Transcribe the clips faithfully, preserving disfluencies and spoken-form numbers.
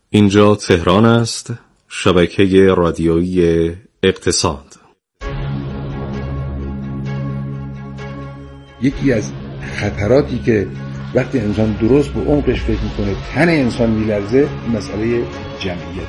اینجا تهران است، شبکه رادیویی اقتصاد. یکی از خطراتی که وقتی انسان درست به عمقش فکر میکنه تن انسان میلرزه، مسئله جمعیت.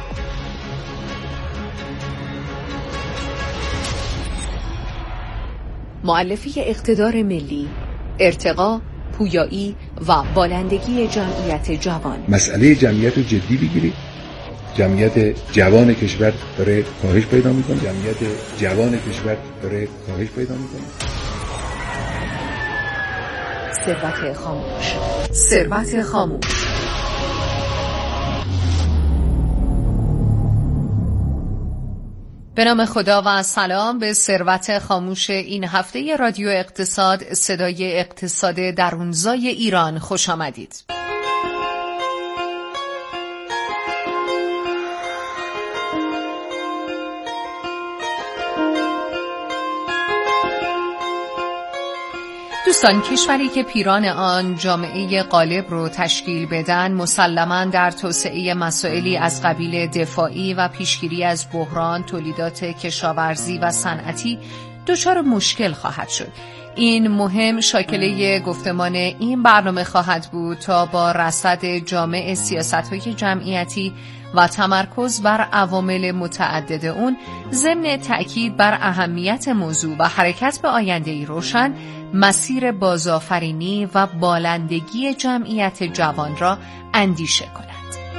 مؤلفه اقتدار ملی، ارتقا، پویایی و بالندگی جمعیت جوان. مسئله جمعیت رو جدی بگیرید. جمعیت جوان کشور داره کاهش پیدا میکنه. جمعیت جوان کشور داره کاهش پیدا میکنه. ثروت خاموش. ثروت خاموش. به نام خدا و سلام به ثروت خاموش این هفته رادیو اقتصاد، صدای اقتصاد درونزای ایران خوش آمدید. دوستان، کشوری که پیران آن جامعه غالب رو تشکیل بدن مسلماً در توسعه مسائلی از قبیل دفاعی و پیشگیری از بحران تولیدات کشاورزی و صنعتی دچار مشکل خواهد شد. این مهم شاکله گفتمان این برنامه خواهد بود تا با رصد جامع سیاست‌های جمعیتی و تمرکز بر عوامل متعدد اون، ضمن تأکید بر اهمیت موضوع و حرکت به آینده‌ای روشن، مسیر بازآفرینی و بالندگی جمعیت جوان را اندیشه کند.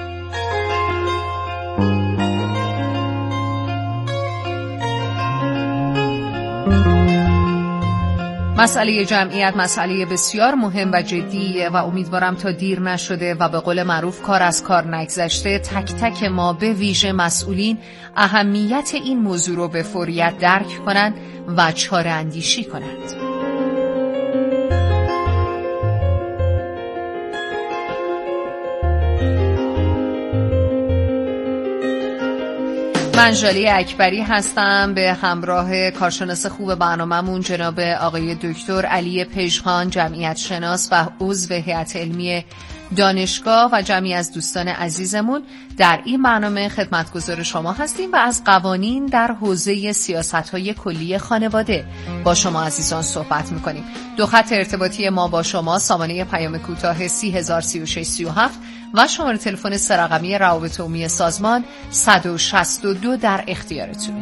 مسئله جمعیت مسئله بسیار مهم و جدیه و امیدوارم تا دیر نشده و به قول معروف کار از کار نگذشته تک تک ما به ویژه مسئولین اهمیت این موضوع رو به فوریت درک کنند و چاره اندیشی کنند. من ژاله اکبری هستم به همراه کارشناس خوب برنامه‌مون جناب آقای دکتر علی پژمان، جمعیت شناس و عضو هیئت علمی دانشگاه و جمعی از دوستان عزیزمون در این برنامه خدمتگزار شما هستیم و از قوانین در حوزه سیاست‌های کلی خانواده با شما عزیزان صحبت می‌کنیم. دو خط ارتباطی ما با شما سامانه پیام کوتاه سی هزار سی و شش سی و هفت و شماره تلفن سه رقمی روابط عمومی سازمان صد و شصت و دو در اختیارتونه.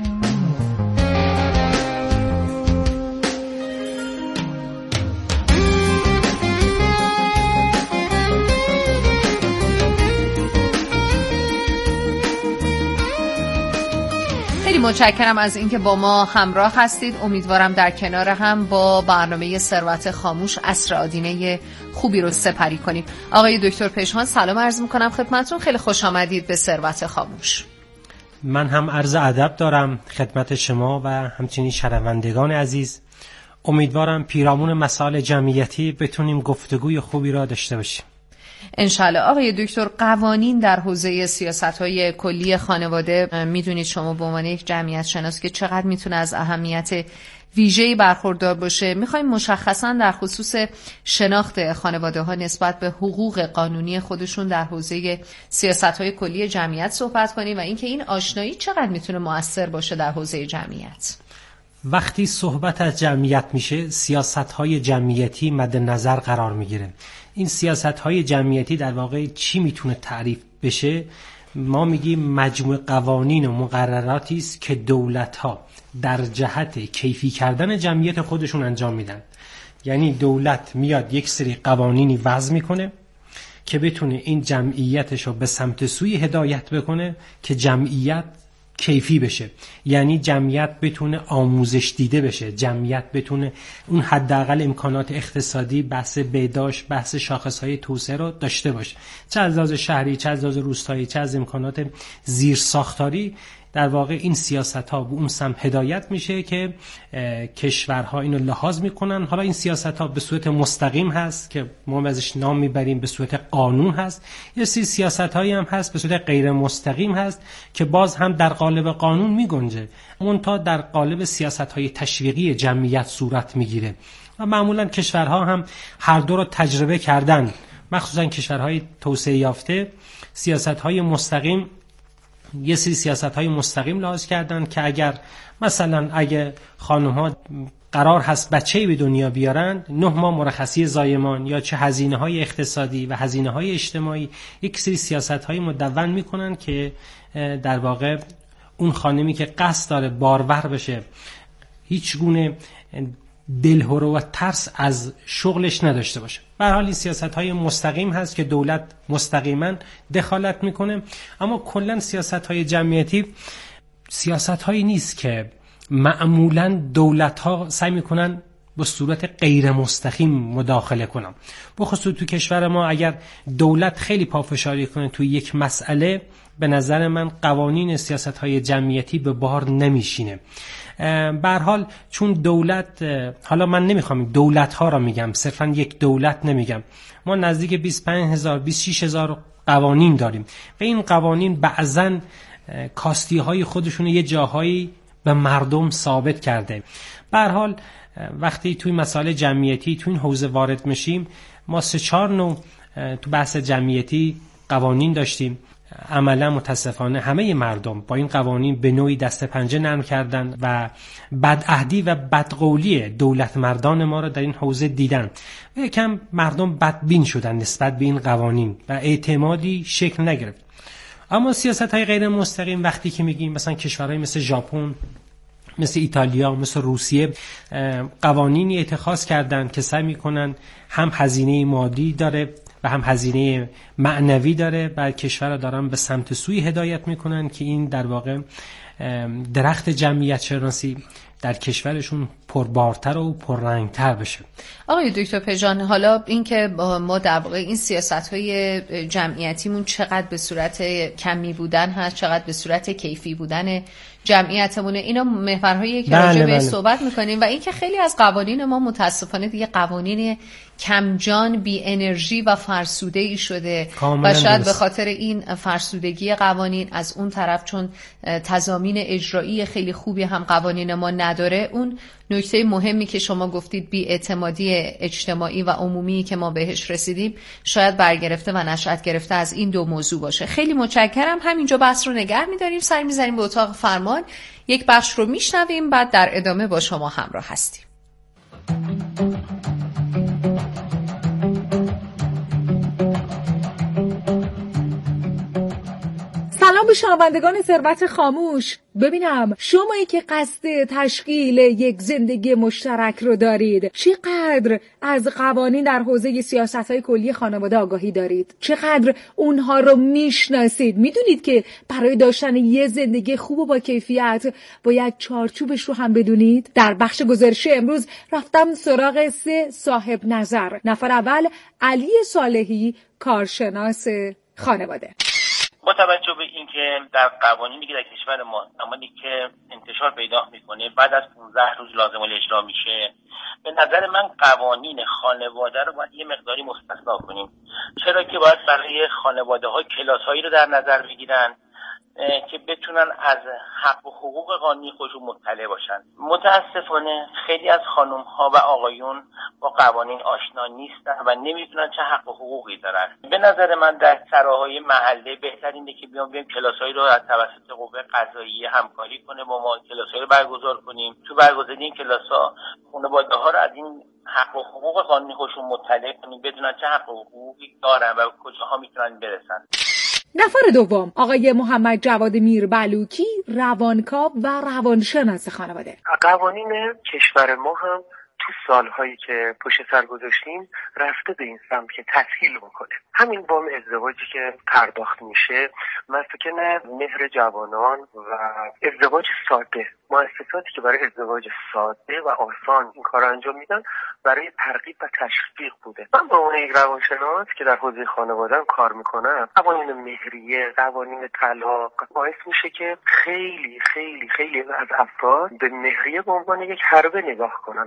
خیلی متشکرم از اینکه با ما همراه هستید. امیدوارم در کنار هم با برنامه ثروت خاموش عصر آدینه خوبی رو سپری کنیم. آقای دکتر پژمان سلام عرض میکنم خدمتتون. خیلی خوش آمدید به ثروت خاموش. من هم عرض ادب دارم خدمت شما و همچنین شنوندگان عزیز. امیدوارم پیرامون مسائل جمعیتی بتونیم گفتگوی خوبی را داشته باشیم. انشالله. آقای دکتر، قوانین در حوزه سیاست‌های کلی خانواده، میدونید شما به عنوان یک جمعیت شناس که چقدر میتونه از اهمیت ویژه‌ای برخوردار باشه. میخوایم مشخصاً در خصوص شناخت خانواده‌ها نسبت به حقوق قانونی خودشون در حوزه سیاست‌های کلی جمعیت صحبت کنیم و اینکه این آشنایی چقدر میتونه مؤثر باشه در حوزه جمعیت. وقتی صحبت از جمعیت میشه، سیاست‌های جمعیتی مد نظر قرار میگیره. این سیاست‌های جمعیتی در واقع چی میتونه تعریف بشه؟ ما میگیم مجموع قوانین و مقرراتی است که دولت‌ها در جهت کیفی کردن جمعیت خودشون انجام میدن. یعنی دولت میاد یک سری قوانینی وضع میکنه که بتونه این جمعیتش رو به سمت سوی هدایت بکنه که جمعیت کیفی بشه. یعنی جمعیت بتونه آموزش دیده بشه، جمعیت بتونه اون حداقل امکانات اقتصادی، بحث بهداشت، بحث شاخصهای توسعه رو داشته باشه، چه از لحاظ شهری، چه از لحاظ روستایی، چه از امکانات زیرساختاری. در واقع این سیاست‌ها به اون سمت هدایت میشه که کشورها اینو لحاظ میکنن. حالا این سیاست‌ها به صورت مستقیم هست که ما ازش نام میبریم به صورت قانون هست، یه سری سیاست‌هایی هم هست به صورت غیر مستقیم هست که باز هم در قالب قانون میگنجه، اون تا در قالب سیاست‌های تشویقی جمعیت صورت میگیره و معمولا کشورها هم هر دو رو تجربه کردن. مخصوصا کشورهای توسعه یافته سیاست‌های مستقیم یه سری سیاست‌های مستقیم لحاظ کردن که اگر مثلا اگه خانم‌ها قرار هست بچه‌ای به دنیا بیارن، نه ماه مرخصی زایمان یا چه هزینه‌های اقتصادی و هزینه‌های اجتماعی، یک سری سیاست‌های مدون می‌کنن که در واقع اون خانمی که قصد داره بارور بشه هیچ گونه دلهره و ترس از شغلش نداشته باشه. به هر حال این سیاست‌های مستقیم هست که دولت مستقیما دخالت میکنه، اما کلا سیاست‌های جمعیتی سیاست‌هایی نیست که معمولاً دولت‌ها سعی میکنن به صورت غیر مستقیم مداخله کنن. بخصوص تو کشور ما اگر دولت خیلی پافشاری کنه توی یک مسئله، به نظر من قوانین سیاست‌های جمعیتی به بار نمیشینه. به هر حال چون دولت، حالا من نمیخوام دولت‌ها را میگم، صرفاً یک دولت نمیگم، ما نزدیک بیست و پنج هزار بیست و شش هزار قوانین داریم و این قوانین بعضاً کاستی‌های خودشون یه جاهایی به مردم ثابت کرده. به هر حال وقتی توی مسائل جمعیتی توی این حوزه وارد میشیم، ما سه چهار نوع تو بحث جمعیتی قوانین داشتیم. عملا متاسفانه همه مردم با این قوانین به نوعی دست پنجه نرم کردن و بدعهدی و بدقولی دولت مردان ما را در این حوزه دیدن و یکم مردم بدبین شدن نسبت به این قوانین و اعتمادی شکل نگرفت. اما سیاست‌های غیر مستقیم وقتی که میگیم مثلا کشورهای مثل ژاپن، مثل ایتالیا، مثل روسیه قوانینی اتخاذ کردن که سعی میکنن هم هزینه مادی داره و هم هزینه معنوی داره و کشور را دارن به سمت سوی هدایت میکنن که این در واقع درخت جمعیت شناسی در کشورشون پربارتر و پررنگتر بشه. آقای دکتر پژمان، حالا این که ما در واقع این سیاست‌های جمعیتیمون چقدر به صورت کمی بودن هست، چقدر به صورت کیفی بودن جمعیتمونه، اینا محورهایی که راجع به صحبت میکنیم و این که خیلی از قوانین ما متاسفانه دیگه قوانین کمجان، بی انرژی و فرسوده ای شده و شاید به خاطر این فرسودگی قوانین از اون طرف چون تضامین اجرایی خیلی خوبی هم قوانین ما نداره، اون نکته مهمی که شما گفتید بی اعتمادی اجتماعی و عمومی که ما بهش رسیدیم شاید برگرفته و نشأت گرفته از این دو موضوع باشه. خیلی متشکرم. همینجا بحث رو نگه می‌داریم، سر می‌زنیم به اتاق فرمان، یک بخش رو میشنویم، بعد در ادامه با شما همراه هستیم. سلام به شنوندگان ثروت خاموش. ببینم شمایی که قصد تشکیل یک زندگی مشترک رو دارید، چقدر از قوانین در حوزه سیاست‌های کلی خانواده آگاهی دارید؟ چقدر اونها رو میشناسید؟ میدونید که برای داشتن یه زندگی خوب و با کیفیت باید چارچوبش رو هم بدونید؟ در بخش گزارشی امروز رفتم سراغ سه صاحب نظر. نفر اول علی صالحی، کارشناس خانواده. با توجه به اینکه در قوانینی که در کشور ما زمانی که انتشار پیدا میکنه بعد از پانزده روز لازم الاجرا میشه، به نظر من قوانین خانواده رو باید یه مقداری مستثنا کنیم. چرا که باید برای خانواده ها کلاس هایی رو در نظر بگیرن که بتونن از حق و حقوق قانونی خودشون مطلع باشن. متاسفانه خیلی از خانم ها و آقایون با قوانین آشنا نیستن و نمیدونن چه حق و حقوقی دارن. به نظر من در سراهای محله بهتر اینه که بیام بیام کلاسایی رو از توسط قوه قضاییه همکاری کنه با ما، کلاسایی رو برگزار کنیم. تو برگزاری این کلاس‌ها خانواده ها رو از این حق و حقوق قانونی خودشون مطلع کنیم، بدونن چه حق و حقوقی دارن و کجاها میتونن برسن. نفر دوم آقای محمد جواد میربلوکی، روانکاو و روانشناس خانواده. قوانین کشور ما هم تو سالهایی که پشت سر گذاشتیم رفته به این سمت که تسهیل بکنه. همین وام ازدواجی که پرداخت میشه، مسکن مهر جوانان و ازدواج ساده، مؤسساتی که برای ازدواج ساده و آسان این کار انجام میدن برای ترغیب و تشویق بوده. من با اون یک روانشناس که در حوزه خانواده‌ام کار میکنم، قوانین مهریه، قوانین طلاق باعث میشه که خیلی خیلی خیلی از افراد به مهریه به عنوان یک حربه نگاه کنن. مثلا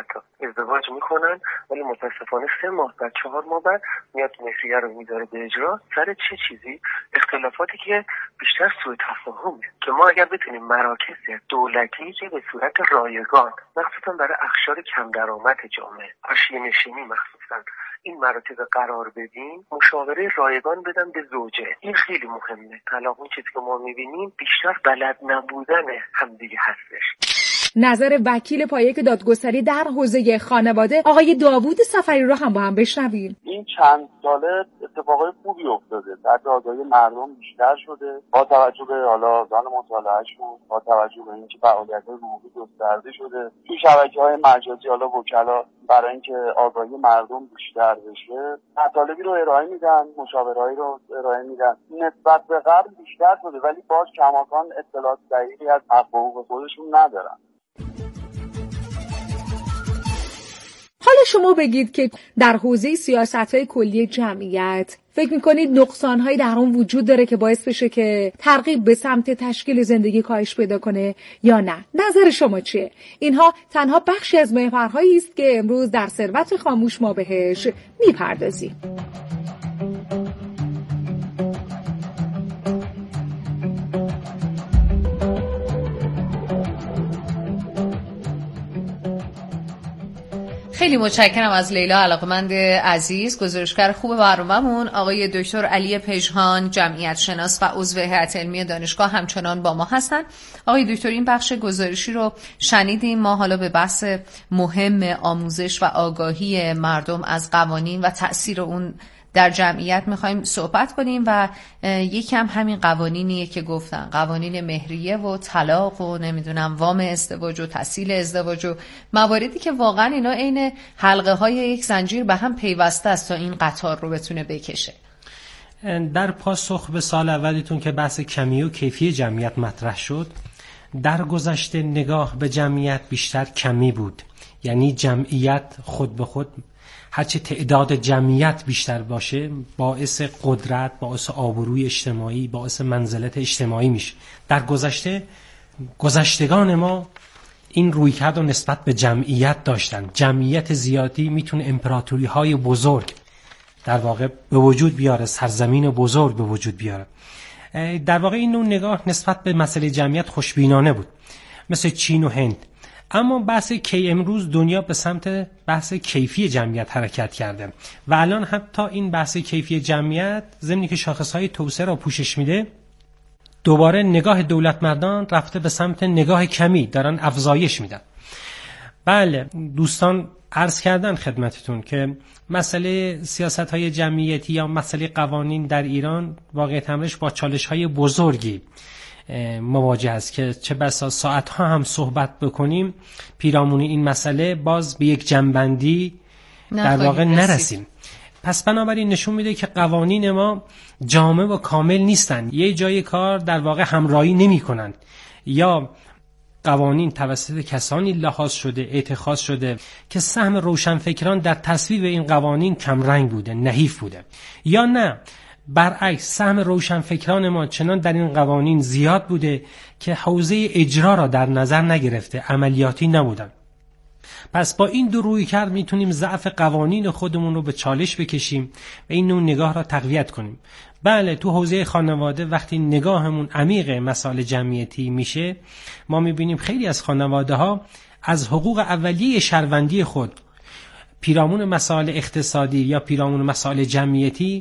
حتی ازدواج میکنن ولی متاسفانه سه ماه بعد چهار ماه بعد میاد مهریه رو میذاره به اجرا. سر چه چیزی؟ اختلافاتی که بیشتر سوء تفاهمه که ما اگر بتونیم مراکز دولتی که به صورت رایگان مخصوصا برای اقشار کم درآمد جامعه، حاشیه نشینی مخصوصا این مراتب قرار بدیم، مشاوره رایگان بدن به زوجه، این خیلی مهمه. طلاق اون چیزی که ما میبینیم بیشتر بلد نبودن همدیگه هستش. نظر وکیل پایه دادگستری در حوزه خانواده آقای داوود صفری رو هم با هم بشنویم. این چند ساله اتفاقای خوبی افتاده، سطح آگاهی مردم بیشتر شده با توجه به حالا زان مطالعهشون، با توجه به اینکه فعالیت‌های حقوقی گسترده شده تو شبکه‌های مجازی، حالا وکلا برای اینکه آگاهی مردم بیشتر بشه مطالبی رو ارائه میدن، مشاورهایی رو ارائه میدن. نسبت به قبل بیشتر شده ولی باز کماکان اطلاعات دقیقی از حق و حقوق خودشون ندارن. حالا شما بگید که در حوزه سیاست‌های کلی جمعیت فکر می‌کنید نقصان‌هایی در اون وجود داره که باعث بشه که ترغیب به سمت تشکیل زندگی کاهش پیدا کنه یا نه؟ نظر شما چیه؟ اینها تنها بخشی از محورهایی است که امروز در ثروت خاموش ما بهش می‌پردازیم. خیلی متشکرم از لیلا علاقمند عزیز، گزارشگر خوب برنامه‌مون. آقای دکتر علی پژهان، جمعیت شناس و عضو هیئت علمی دانشگاه همچنان با ما هستن. آقای دکتر، این بخش گزارشی رو شنیدیم. ما حالا به بحث مهم آموزش و آگاهی مردم از قوانین و تأثیر اون در جمعیت میخوایم صحبت کنیم و یکی هم همین قوانینیه که گفتن، قوانین مهریه و طلاق و نمیدونم وام ازدواج و تسهیل ازدواج و مواردی که واقعا اینا عین حلقه های یک زنجیر به هم پیوسته است تا این قطار رو بتونه بکشه. در پاسخ به سال اولیتون که بحث کمی و کیفی جمعیت مطرح شد، در گذشته نگاه به جمعیت بیشتر کمی بود، یعنی جمعیت خود به خود هرچه تعداد جمعیت بیشتر باشه باعث قدرت، باعث آبروی اجتماعی، باعث منزلت اجتماعی میشه. در گذشته گذشتگان ما این رویکرد رو نسبت به جمعیت داشتن. جمعیت زیادی میتونه امپراتوری های بزرگ در واقع به وجود بیاره، سرزمین بزرگ به وجود بیاره. در واقع این نوع نگاه نسبت به مسئله جمعیت خوشبینانه بود، مثل چین و هند. اما بحث کی امروز دنیا به سمت بحث کیفی جمعیت حرکت کرده و الان حتی این بحث کیفی جمعیت ضمنی که شاخصهای توسعه را پوشش میده، دوباره نگاه دولت مردان رفته به سمت نگاه کمی، دارن افزایش میدن. بله دوستان عرض کردن خدمتتون که مسئله سیاست‌های جمعیتی یا مسئله قوانین در ایران واقعیت امرش با چالش‌های بزرگی مواجه است که چه بسا ساعت‌ها هم صحبت بکنیم پیرامون این مسئله باز به یک جنبندی در واقع نرسیم. پس بنابراین نشون میده که قوانین ما جامع و کامل نیستن، یه جای کار در واقع همراهی نمی کنند، یا قوانین توسط کسانی لحاظ شده، اتخاذ شده که سهم روشنفکران در تصویب این قوانین کمرنگ بوده، نحیف بوده، یا نه برعکس سهم روشنفکران ما چنان در این قوانین زیاد بوده که حوزه اجرا را در نظر نگرفته، عملیاتی نبودن. پس با این دو رویکرد میتونیم ضعف قوانین خودمون رو به چالش بکشیم و این نوع نگاه را تقویت کنیم. بله تو حوزه خانواده وقتی نگاهمون عمیق مسائل جمعیتی میشه، ما میبینیم خیلی از خانواده ها از حقوق اولیه شهروندی خود پیرامون مسائل اقتصادی یا پیرامون مسائل جمعیتی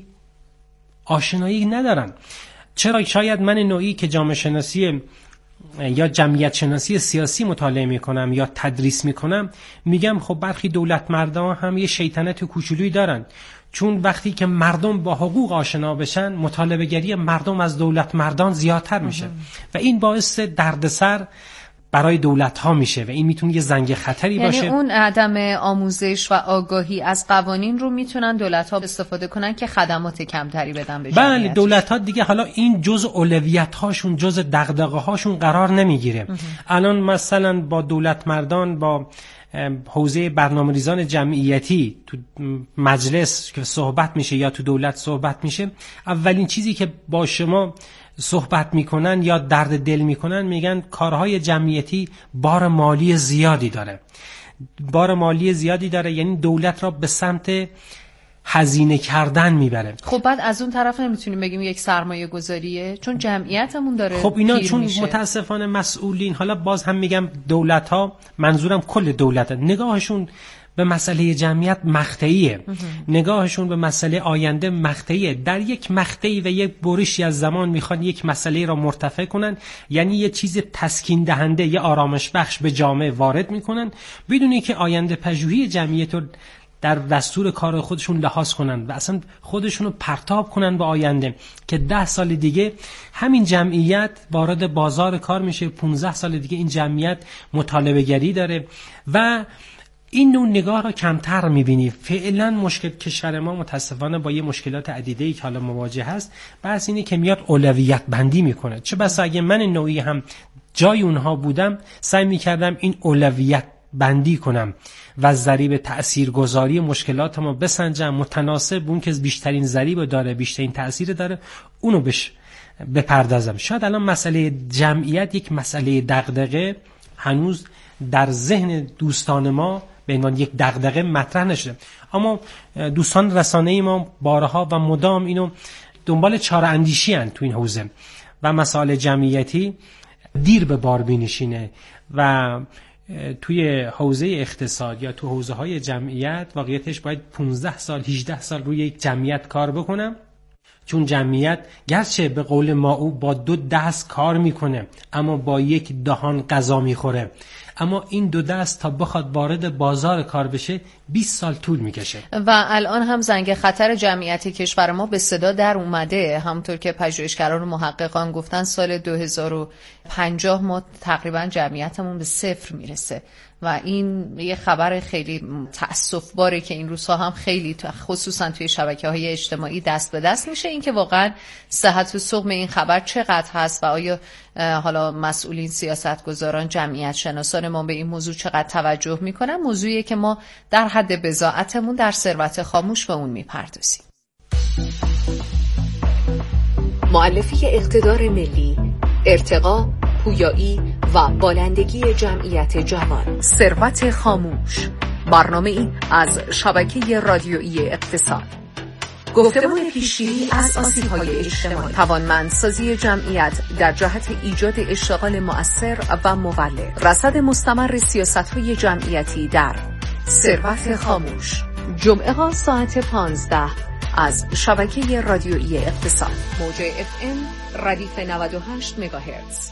آشنایی ندارن. چرا؟ شاید من نوعی که جامعه شناسی یا جمعیت شناسی سیاسی مطالعه میکنم یا تدریس میکنم، میگم خب برخی دولت مردان هم یه شیطنت کوچولویی دارن، چون وقتی که مردم با حقوق آشنا بشن مطالبه گری مردم از دولت مردان زیادتر میشه و این باعث دردسر برای دولت ها میشه و این میتونه یه زنگ خطری یعنی باشه. یعنی اون عدم آموزش و آگاهی از قوانین رو میتونن دولت ها استفاده کنن که خدمات کمتری بدن به جمعیت. بله دولت ها دیگه حالا این جزء اولویت هاشون، جزء دغدغه هاشون قرار نمیگیره. الان مثلا با دولت مردان با حوزه برنامه‌ریزان جمعیتی تو مجلس که صحبت میشه یا تو دولت صحبت میشه، اولین چیزی که با شما صحبت میکنن یا درد دل میکنن میگن کارهای جمعیتی بار مالی زیادی داره. بار مالی زیادی داره، یعنی دولت را به سمت هزینه کردن میبره. خب بعد از اون طرف نمیتونیم بگیم یک سرمایه گذاریه، چون جمعیتمون داره خب اینا چون میشه. متاسفانه مسئولین، حالا باز هم میگم دولت ها، منظورم کل دولت ها، نگاهشون به مسئله جمعیت مقطعیه، نگاهشون به مسئله آینده مقطعیه. در یک مقطعی و یک برشی از زمان میخوان یک مسئله را مرتفع کنن، یعنی یه چیز تسکین دهنده، یه آرامش بخش به جامعه وارد میکنن بدون اینکه آینده پژوهی جمعیت رو در دستور کار خودشون لحاظ کنن و اصلا خودشون رو پرتاب کنن به آینده که ده سال دیگه همین جمعیت وارد بازار کار میشه، پانزده سال دیگه این جمعیت مطالبه گری داره و این نوع نگاه را کمتر میبینی. فعلا مشکل کشور ما متاسفانه با یه مشکلات عدیده‌ای که حالا مواجه هست، بحث اینه که میاد اولویت بندی میکنه. چه بسا اگه من نوعی هم جای اونها بودم سعی میکردم این اولویت بندی کنم و ضریب تاثیرگذاری مشکلات ما بسنجم، متناسب اون که بیشترین ضریب داره، بیشترین تاثیر داره، اونو بش بپردازم. شاید الان مسئله جمعیت یک مسئله دغدغه هنوز در ذهن دوستان ما به عنوان یک دغدغه مطرح نشده، اما دوستان رسانه‌ای ما بارها و مدام اینو دنبال چاره اندیشی ان تو این حوزه و مسائل جمعیتی دیر به بار بینشینه و توی حوزه اقتصاد یا تو حوزه های جمعیت واقعیتش باید پانزده سال هجده سال روی یک جمعیت کار بکنم، چون جمعیت گرچه به قول ما او با دو دست کار میکنه اما با یک دهان غذا میخوره، اما این دو دست تا بخواد وارد بازار کار بشه بیست سال طول میکشه و الان هم زنگ خطر جمعیت کشور ما به صدا در اومده. همونطور که پژوهشگران و محققان گفتن سال دو هزار و پنجاه ما تقریبا جمعیتمون به صفر میرسه و این یه خبر خیلی تأسف‌باره که این روزها هم خیلی خصوصا توی شبکه‌های اجتماعی دست به دست میشه. این که واقعا صحت و سقم این خبر چقدر هست و آیا حالا مسئولین، سیاستگزاران، جمعیت شناسان ما به این موضوع چقدر توجه میکنن، موضوعیه که ما در حد بضاعتمون در ثروت خاموش به اون میپردازیم. مؤلفه اقتدار ملی، ارتقا، پویایی و بالندگی جمعیت جوان. ثروت خاموش، برنامه‌ای از شبکه رادیویی اقتصاد. گفتمان پیشگیری از آسیب‌های اجتماعی، توانمندسازی جمعیت در جهت ایجاد اشتغال مؤثر و مولد، رصد مستمر سیاست‌های جمعیتی در ثروت خاموش. جمعه ها ساعت پانزده از شبکه رادیویی اقتصاد، موج اف ام ردیف نود و هشت مگاهرتز.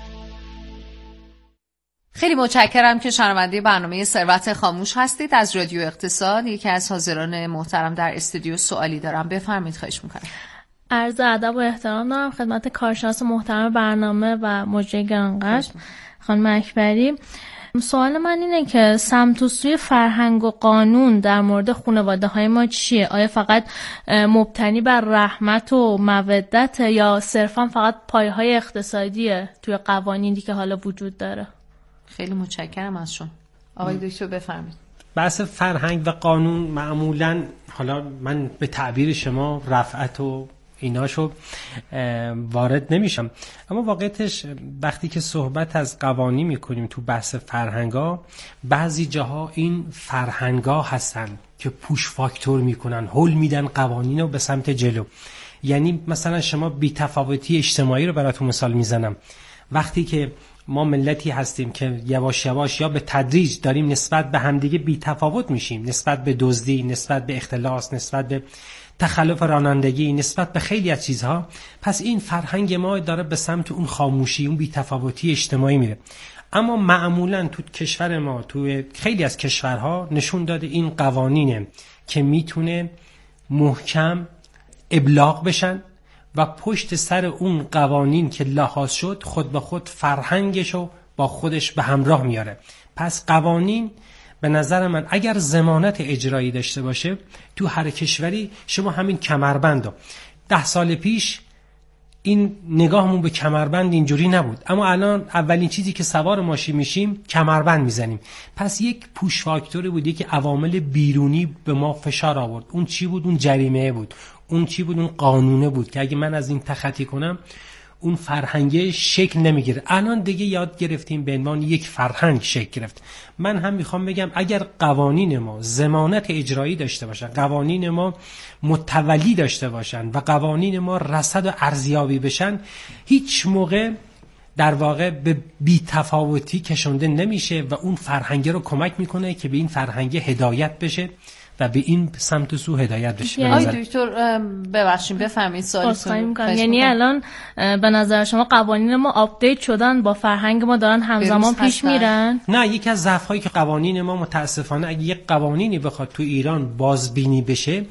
خیلی متشکرم که شنونده برنامه ثروت خاموش هستید از رادیو اقتصاد. یکی از حاضران محترم در استودیو سوالی دارم، بفرمایید. خواهش میکنم. عرض ادب و احترام دارم خدمت کارشناس محترم برنامه و مجری گرانقدر خانم اکبری. سوال من اینه که سمت و سوی فرهنگ و قانون در مورد خانواده های ما چیه؟ آیا فقط مبتنی بر رحمت و مودت یا صرفا فقط پایه های اقتصادیه توی قوانینی که حالا وجود داره؟ خیلی متشکرم از شما. آقای دکتر بفرمایید. بحث فرهنگ و قانون معمولاً، حالا من به تعبیر شما رفعت و ایناشو وارد نمیشم، اما واقعیتش وقتی که صحبت از قوانین میکنیم تو بحث فرهنگا، بعضی جاها این فرهنگا هستن که پوش فاکتور میکنن، هول میدن قوانین رو به سمت جلو. یعنی مثلا شما بی‌تفاوتی اجتماعی رو براتون مثال میزنم. وقتی که ما ملتی هستیم که یواش یواش یا به تدریج داریم نسبت به همدیگه بی‌تفاوت میشیم، نسبت به دزدی، نسبت به اختلاس، نسبت به تخلف رانندگی، نسبت به خیلی از چیزها، پس این فرهنگ ما داره به سمت اون خاموشی، اون بی‌تفاوتی اجتماعی میره. اما معمولاً تو کشور ما، تو خیلی از کشورها نشون داده این قوانینه که میتونه محکم ابلاغ بشن و پشت سر اون قوانین که لحاظ شد خود به خود فرهنگشو با خودش به همراه میاره. پس قوانین به نظر من اگر ضمانت اجرایی داشته باشه، تو هر کشوری شما همین کمربندو، ده سال پیش این نگاهمون به کمربند اینجوری نبود، اما الان اولین چیزی که سوار ماشین میشیم کمربند میزنیم. پس یک پوش فاکتوری بود، یک عوامل بیرونی به ما فشار آورد. اون چی بود؟ اون جریمه بود. اون چی بود؟ اون قانونه بود که اگه من از این تخطی کنم اون فرهنگ شکل نمیگیره. الان دیگه یاد گرفتیم به عنوان یک فرهنگ شکل گرفت. من هم میخوام بگم اگر قوانین ما ضمانت اجرایی داشته باشن، قوانین ما متولی داشته باشن و قوانین ما رصد و ارزیابی بشن، هیچ موقع در واقع به بی‌تفاوتی کشونده نمیشه و اون فرهنگ رو کمک میکنه که به این فرهنگ هدایت بشه و به این سمت و سو هدایت بشه. آقای دکتر ببخشید بفرمایید سوالتون. یعنی الان به نظر شما قوانین ما آپدیت شدن با فرهنگ ما دارن همزمان پیش میرن؟ نه، یکی از ضعف‌هایی که قوانین ما متاسفانه اگه یک قوانینی بخواد تو ایران بازبینی بشه،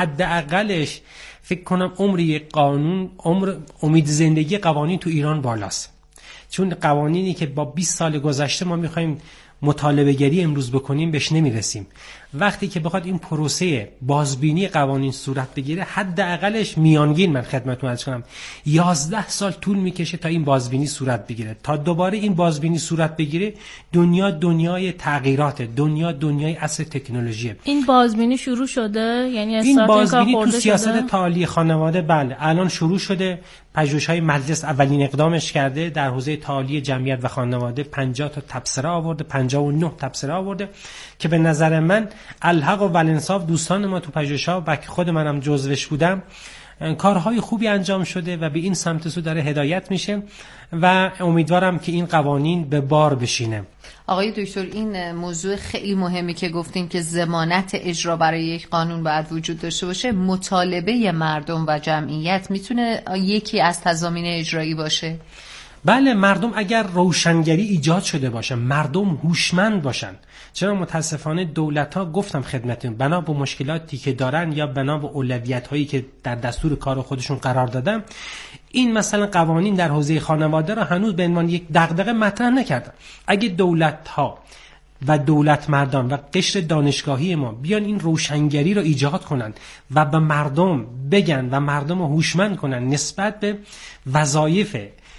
حداقلش فکر کنم عمر یک قانون، عمر امید زندگی قوانین تو ایران بالاست. چون قوانینی که با بیست سال گذشته ما می‌خوایم مطالبه گری امروز بکنیم بهش نمیرسیم. وقتی که بخواد این پروسه بازبینی قوانین صورت بگیره، حداقلش میانگین من خدمتتون عرض کنم یازده سال طول میکشه تا این بازبینی صورت بگیره. تا دوباره این بازبینی صورت بگیره، دنیا دنیای تغییرات، دنیا دنیای عصر تکنولوژیه. این بازبینی شروع شده؟ یعنی این بازبینی تو سیاست تعالی خانواده بله الان شروع شده. پژوهش‌های مجلس اولین اقدامش کرده در حوزه تعالی جمعیت و خانواده، پنجاه تا تبصره آورده، پنجاه و نه تبصره آورده که به نظر من الحق و والانصاف دوستان ما تو پژوهش‌ها و خود منم جزوش بودم، کارهای خوبی انجام شده و به این سمت سو داره هدایت میشه و امیدوارم که این قوانین به بار بشینه. آقای دکتر، این موضوع خیلی مهمی که گفتین که ضمانت اجرا برای یک قانون باید وجود داشته باشه، مطالبه مردم و جمعیت میتونه یکی از تضامین اجرایی باشه؟ بله، مردم اگر روشنگری ایجاد شده باشه، مردم هوشمند باشن. چرا متاسفانه دولت‌ها گفتم خدمتتون بنا به مشکلاتی که دارن یا بنا به اولویت‌هایی که در دستور کار خودشون قرار دادن، این مثلا قوانین در حوزه خانواده را هنوز به عنوان یک دغدغه مطرح نکردن. اگه دولت‌ها و دولت مردان و قشر دانشگاهی ما بیان این روشنگری رو ایجاد کنن و به مردم بگن و مردم رو هوشمند کنن نسبت به وظایف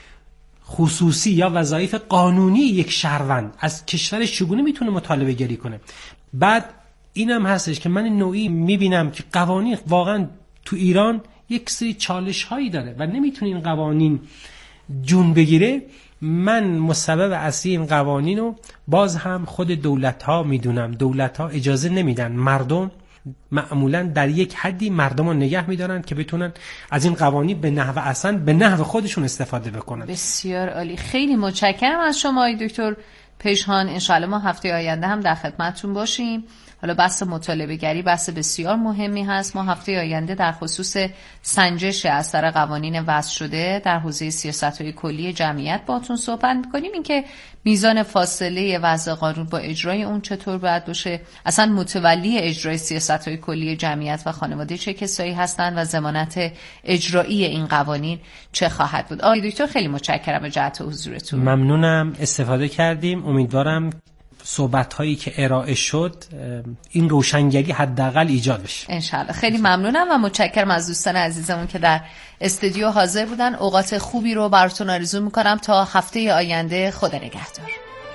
خصوصی یا وظایف قانونی یک شهروند از کشورش چگونه میتونه مطالبه گری کنه. بعد اینم هستش که من نوعی میبینم که قوانین واقعا تو ایران یک سری چالش هایی داره و نمیتونه این قوانین جون بگیره. من مسبب اصلی این قوانین رو باز هم خود دولت ها میدونم. دولت ها اجازه نمیدن، مردم معمولا در یک حدی مردم رو نگه میدارن که بتونن از این قوانین به نحو اصلا به نحو خودشون استفاده بکنن. بسیار عالی، خیلی متشکرم از شما آقای دکتر پیشهان. انشالله ما هفته آینده هم در خدمتتون باشیم. حالا بحث مطالبه گری بحث بسیار مهمی هست. ما هفته آینده در خصوص سنجش اثر قوانین وضع شده در حوزه سیاست‌های کلی جمعیت باهاتون صحبت می‌کنیم، این که میزان فاصله وضع قانون با اجرای اون چطور باید باشه، اصلا متولی اجرای سیاست‌های کلی جمعیت و خانواده چه کسایی هستن و ضمانت اجرایی این قوانین چه خواهد بود. آقای دکتر خیلی متشکرم به جهت حضورتون. ممنونم، استفاده کردیم. امیدوارم صحبت هایی که ارائه شد این روشنگری حداقل ایجاد بشه انشالله. خیلی ممنونم و متشکرم از دوستان عزیزمون که در استودیو حاضر بودن. اوقات خوبی رو براتون آرزو میکنم تا هفته آینده. خدا نگهدار.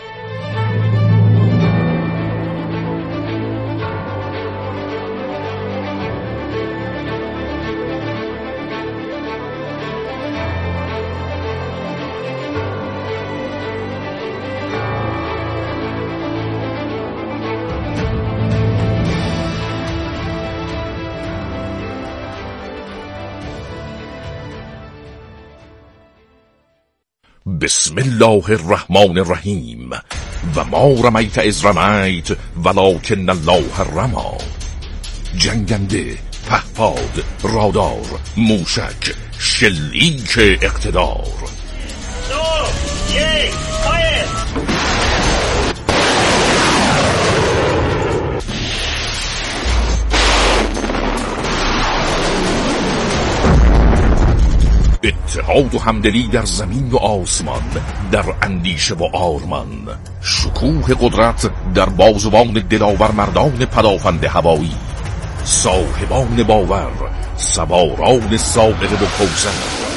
بسم الله الرحمن الرحیم. و ما رمیت از رمیت ولکن الله رمی. جنگنده، پهپاد، رادار، موشک، شلیک اقتدار. دو، یک، فایر. اتحاد و همدلی در زمین و آسمان، در اندیشه و آرمان. شکوه قدرت در بازوان دلاور مردان پدافند هوایی. صاحبان باور، سواران سابقه و کوثر.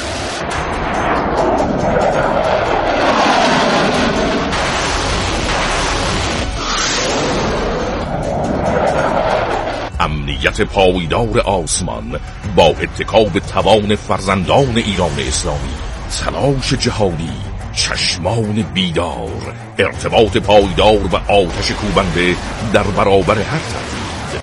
امنیت پایدار آسمان با اتکا به توان فرزندان ایران اسلامی. تلاش جهانی، چشمان بیدار، ارتباط پایدار و آتش کوبنده در برابر هر تهدید.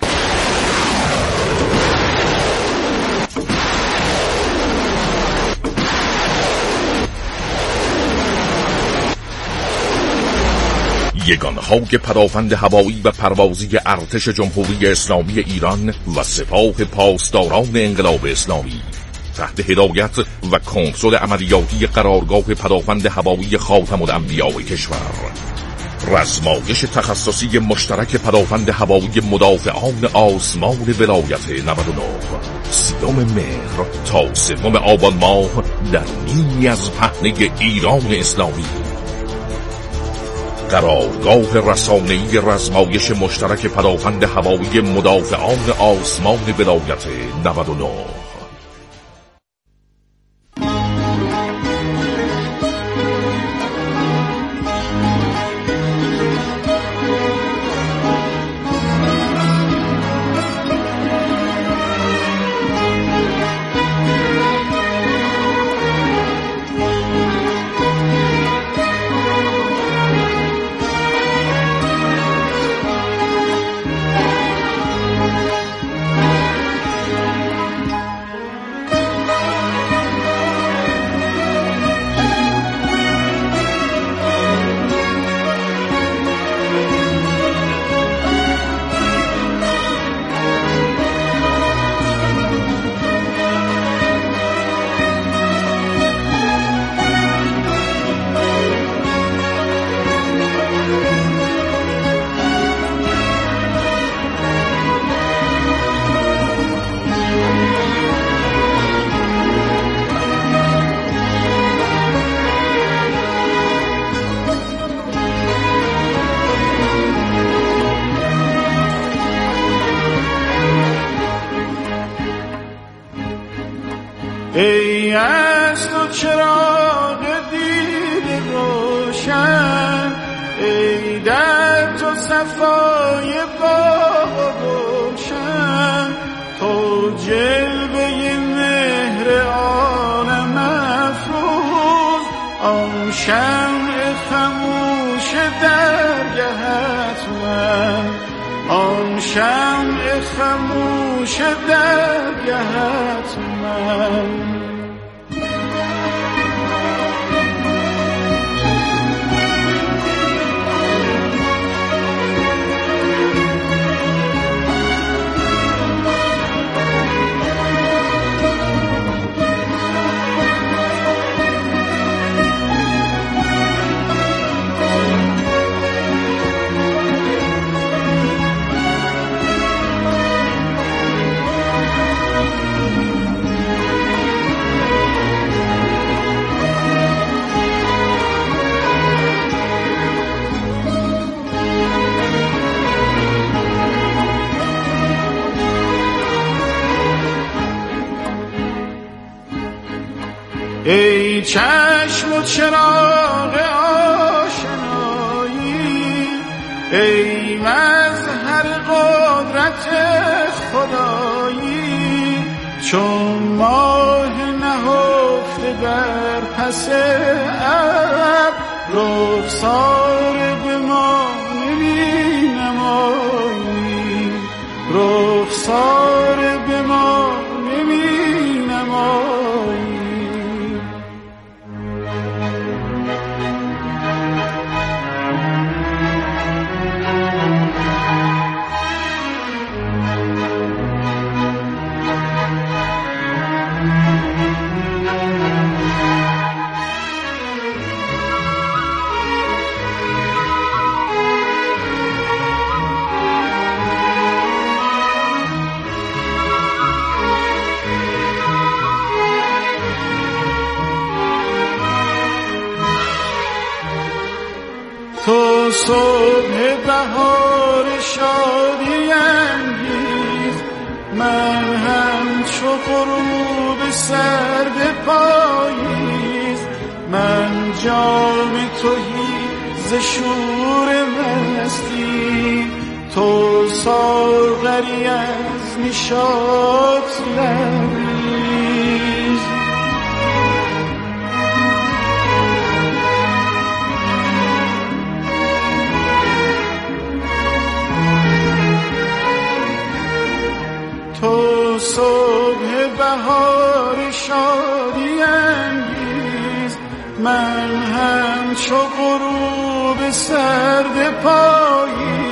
یگان‌های پدافند هوایی و پروازی ارتش جمهوری اسلامی ایران و سپاه پاسداران انقلاب اسلامی تحت هدایت و کنترل عملیاتی قرارگاه پدافند هوایی خاتم الانبیاء کشور، رزمایش تخصصی مشترک پدافند هوایی مدافعان آسمان ولایت نود و نه، سیوم مهر تا سوم آبان ماه در نیمی از پهنه ایران اسلامی. قرارگاه رسانه‌ای رزمایش مشترک پدافند هوایی مدافعان آسمان ولایت نود و نه. ای از تو چراغ دید روشن، ای در تو صفای باغ و گلشن، تو جلوه مهر عالم افروز، آن شمع خموش درگهت من، آن شمع خموش درگهت من. ای چشم و چراغ آشنایی، ای مظهر قدرت خدایی، چون ماه نهفته بر پس ابر، رخسار به ما نمینمایی، رخسار به ما نمینمایی. تو صبح بهار شادی انگیز، من هم چو غروب سرد پاییز، من جام تویی ز شور مستی، تو ساغری از نشاط لبریز. صبح بهار شادی انگیز، من همچو غروب سرد پایی